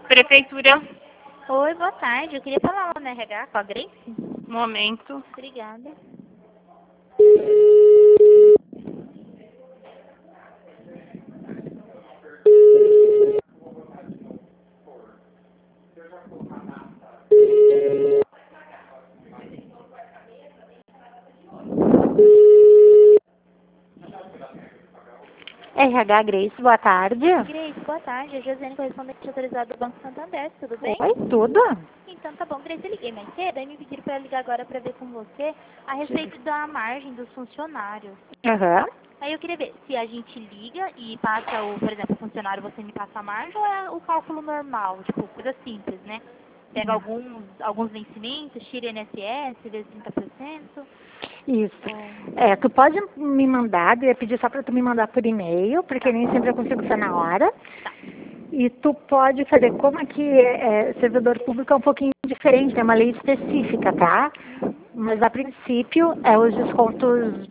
Prefeitura, Oi, boa tarde. Eu queria falar lá no RH com a Grace. momento. Obrigada. RH Grace, boa tarde. Grace, boa tarde. É Josiane, correspondente autorizada do Banco Santander. Tudo bem? Oi, tudo? Então tá bom. Grace, eu liguei mais cedo, aí me pediram para ligar agora para ver com você a respeito da margem dos funcionários. Aham. Aí eu queria ver se a gente liga e passa por exemplo, o funcionário, você me passa a margem ou é o cálculo normal, tipo, coisa simples, né? Pega alguns vencimentos, tira INSS, vezes 30%. Isso. Tu pode me mandar, eu ia pedir só para tu me mandar por e-mail, porque nem sempre eu consigo ser na hora. Tá. E tu pode fazer, como aqui servidor público é um pouquinho diferente, tem uma lei específica, tá? Mas a princípio é os descontos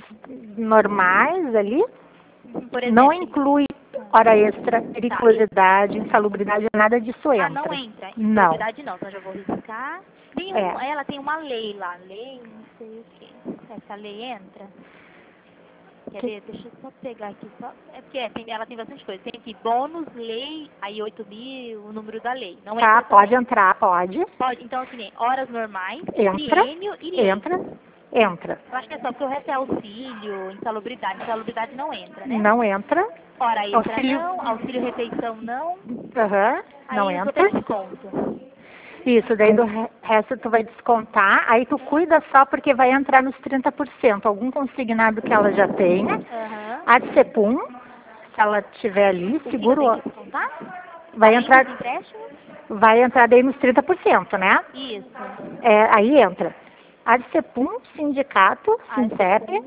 normais ali, Por exemplo. não inclui hora extra, periculosidade, insalubridade, nada disso entra. Ah, não entra. Não. Insalubridade não, então já vou riscar. É. Ela tem uma lei lá, lei não sei o quê. Essa lei entra? Quer ver? Deixa eu só pegar aqui. É porque ela tem bastante coisa. Tem aqui bônus, lei, aí 8.000, o número da lei. Não Tá, entra pode também. entrar, pode. Pode. Então, assim, horas normais, Entra, triênio e lei. entra. Eu acho que é só porque o resto é auxílio, insalubridade. Insalubridade não entra, né? Não entra. Hora extra Auxílio. não, auxílio refeição não. Aham, não Aí entra. desconto. Isso, daí do resto tu vai descontar, aí tu cuida só porque vai entrar nos 30%, algum consignado que ela já tenha, Aham. a de Cepum, se ela tiver ali, O seguro, que tem que descontar? vai Além entrar, dos empréstimos? vai entrar daí nos 30%, né? Isso. Aí entra a de Cepum, sindicato, Sincep,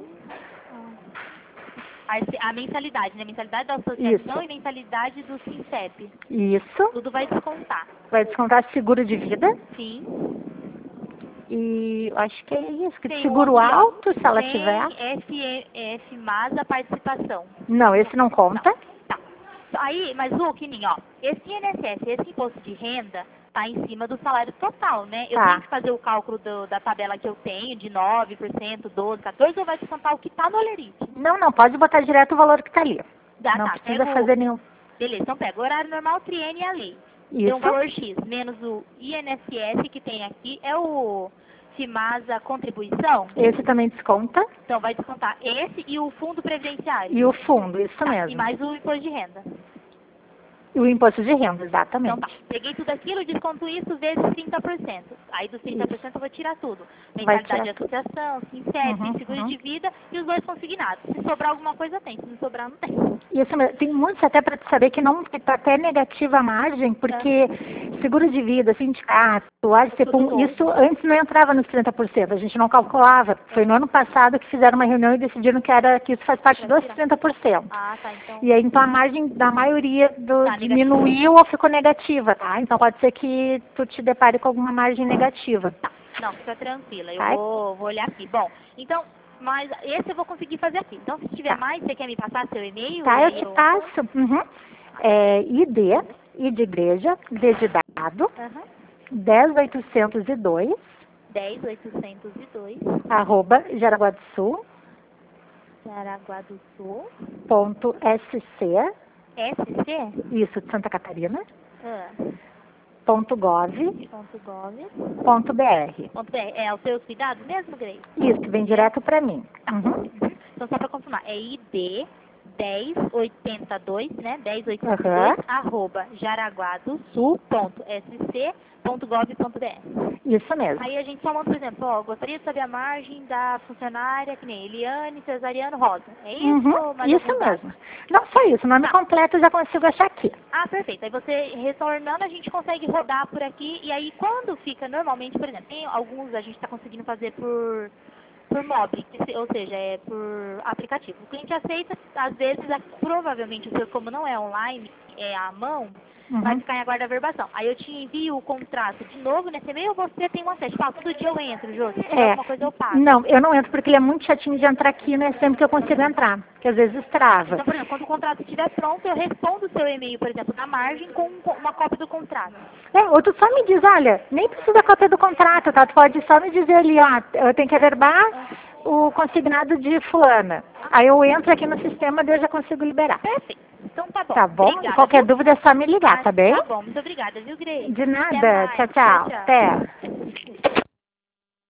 A mensalidade, né? Mensalidade da associação isso, e mensalidade do Sincep. isso, Tudo vai descontar. vai descontar seguro de vida, Sim. e acho que é isso, que Tem seguro aqui, ó. alto, se ela tiver. Tem F Masa participação. Não, esse não conta. Tá. Aí, mas o que nem, ó, esse INSS, esse imposto de renda, tá em cima do salário total, né? Eu Tá. tenho que fazer o cálculo da tabela que eu tenho, de 9%, 12, 14, ou vai descontar o que tá no Olerite? Não, pode botar direto o valor que tá ali. Não Tá, precisa pego. fazer nenhum. Beleza, então pega o horário normal, triênio e a lei. Isso. Tem um valor X, menos o INSS que tem aqui, é o FIMASA contribuição? Esse também desconta. Então vai descontar esse e o fundo previdenciário. E o fundo, isso Tá, mesmo. e mais o imposto de renda. E o imposto de renda, exatamente. Então tá, peguei tudo aquilo, desconto isso vezes 30%. Aí dos 30% eu vou tirar tudo. Vai Mensalidade de tirar tudo. associação, Sincep, seguro de vida e os dois consignados. Se sobrar alguma coisa tem, se não sobrar não tem. Isso mesmo. Tem muitos até para saber que não está até negativa a margem, porque seguro de vida, sindicato, ARCEPUM, isso antes não entrava nos 30%, a gente não calculava. Foi no ano passado que fizeram uma reunião e decidiram que isso faz parte dos 30%. Ah, tá, então. E aí, então, a margem da maioria diminuiu ou ficou negativa, tá? Então, pode ser que tu te depare com alguma margem negativa. Tá, não, fica tranquila, eu Tá. vou olhar aqui. Bom, então, mas esse eu vou conseguir fazer aqui. Então, se tiver mais, você quer me passar seu e-mail? Tá, eu te passo. ID de igreja, D de dado, 10802, 10802, @Jaraguá do Sul, Jaraguá do Sul, .sc, SC? isso, de Santa Catarina, Ah. .gov, .br. É os seus cuidados mesmo, Grace? Isso, vem direto para mim. Então, só para confirmar, é ID 1082, né? 1082, @jaraguadosul.sc.gov.br. Isso mesmo. Aí a gente só monta, por exemplo, ó, gostaria de saber a margem da funcionária, que nem Eliane Cesariano Rosa. É isso? Isso mesmo. Não só isso, o nome completo eu já consigo achar aqui. Ah, perfeito. Aí você retornando, a gente consegue rodar por aqui. E aí, quando fica normalmente, por exemplo, tem alguns a gente está conseguindo fazer por móvel, ou seja, é por aplicativo. O cliente aceita, às vezes, provavelmente o seu, como não é online, à mão, vai ficar em aguarda verbação. Aí eu te envio o contrato de novo nesse e-mail, ou você tem um acesso. Tipo, todo dia eu entro, Jô. Se tiver alguma coisa eu passo. Não, eu não entro porque ele é muito chatinho de entrar aqui, não é sempre que eu consigo entrar, porque às vezes trava. Então, por exemplo, quando o contrato estiver pronto, eu respondo o seu e-mail, por exemplo, na margem, com uma cópia do contrato. Ou tu só me diz, olha, nem precisa da cópia do contrato, tá? Tu pode só me dizer ali, ó, eu tenho que averbar o consignado de fulana. Aí eu entro aqui no sistema e eu já consigo liberar. Perfeito. Então tá bom. Tá bom? Obrigada, Qualquer viu? dúvida é só me ligar, tá bem? Tá bom, muito obrigada, viu, Grace? De Até nada. mais. Tchau, tchau. Até.